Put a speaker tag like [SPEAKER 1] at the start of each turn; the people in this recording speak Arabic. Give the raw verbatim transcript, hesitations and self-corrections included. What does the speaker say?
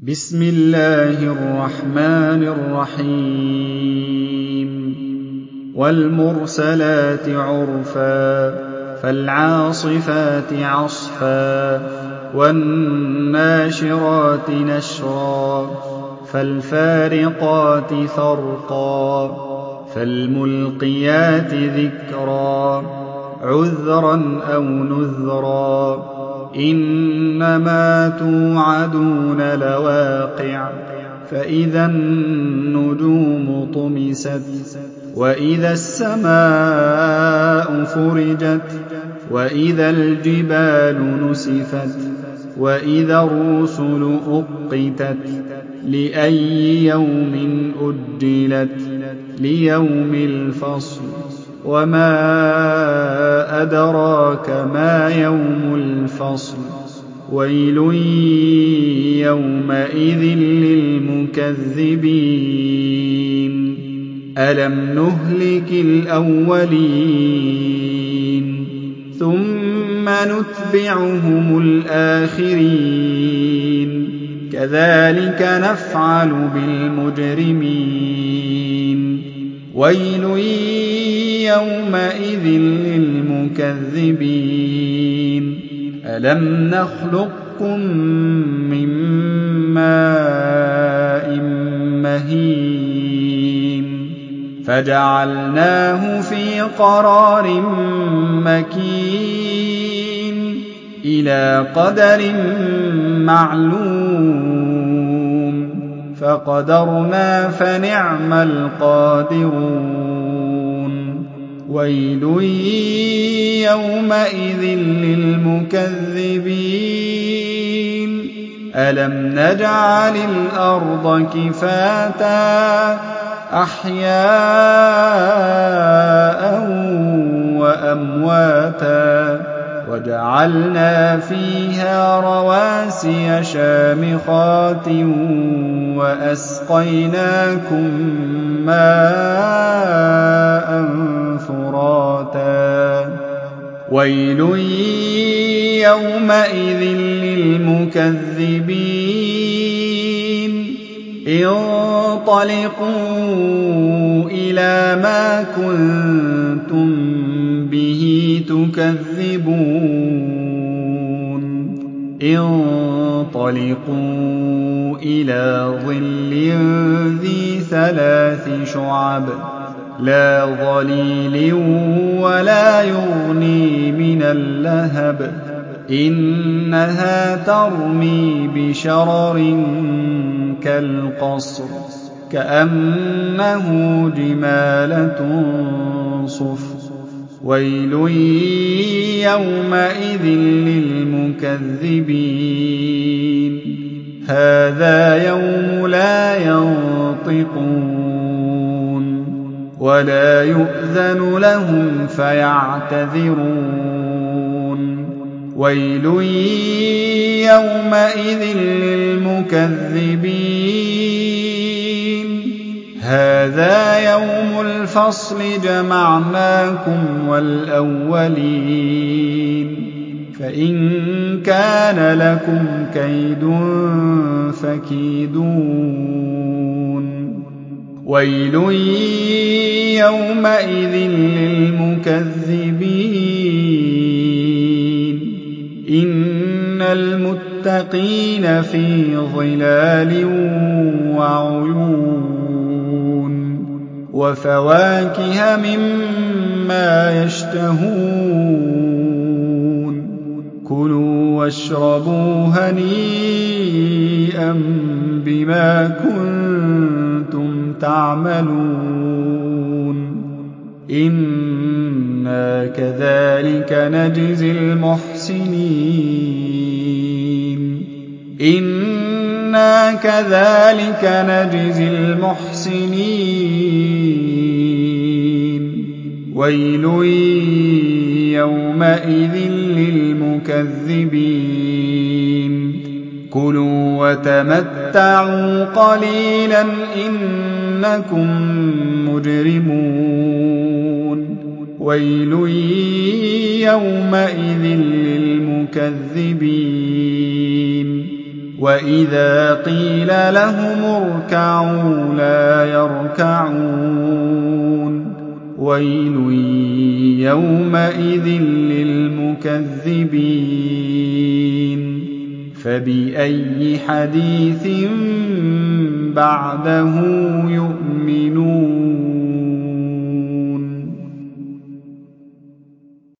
[SPEAKER 1] بسم الله الرحمن الرحيم والمرسلات عرفا فالعاصفات عصفا والناشرات نشرا فالفارقات فرقا فالملقيات ذكرا عذرا أو نذرا إنما توعدون لواقع فإذا النجوم طمست وإذا السماء فرجت وإذا الجبال نسفت وإذا الرسل أقتت لأي يوم أجلت ليوم الفصل وما أدراك ما يوم الفصل ويل يومئذ للمكذبين ألم نهلك الأولين ثم نتبعهم الآخرين كذلك نفعل بالمجرمين ويل يومئذ للمكذبين ألم نخلقكم من ماء مهين فجعلناه في قرار مكين إلى قدر معلوم فقدرنا فنعم القادرون ويل يومئذ للمكذبين ألم نجعل الأرض كفاتا أحياء وأمواتا وجعلنا فيها رواسي شامخات وأسقيناكم ماء فراتا ويل يومئذ للمكذبين انطلقوا إلى ما كنتم به تكذبون انطلقوا إلى ظل ذي ثلاث شعب لا ظليل ولا يغني من اللهب إنها ترمي بشرر كالقصر كأنه جمالة صفر ويل يومئذ للمكذبين هذا يوم لا ينطقون ولا يؤذن لهم فيعتذرون ويل يومئذ للمكذبين هذا يوم الفصل جمعناكم والأولين فإن كان لكم كيد فكيدون ويل يومئذ للمكذبين إن المتقين في ظلال وعيون وفواكه مما يشتهون كلوا واشربوا هنيئا بما كنتم تعملون إنا كذلك نجزي المحسنين إنا كذلك نجزي المحسنين ويل يومئذ للمكذبين كلوا وتمتعوا قليلا إنكم مجرمون ويل يومئذ للمكذبين وإذا قيل لهم اركعوا لا يركعون ويل يومئذ للمكذبين فبأي حديث بعده يؤمنون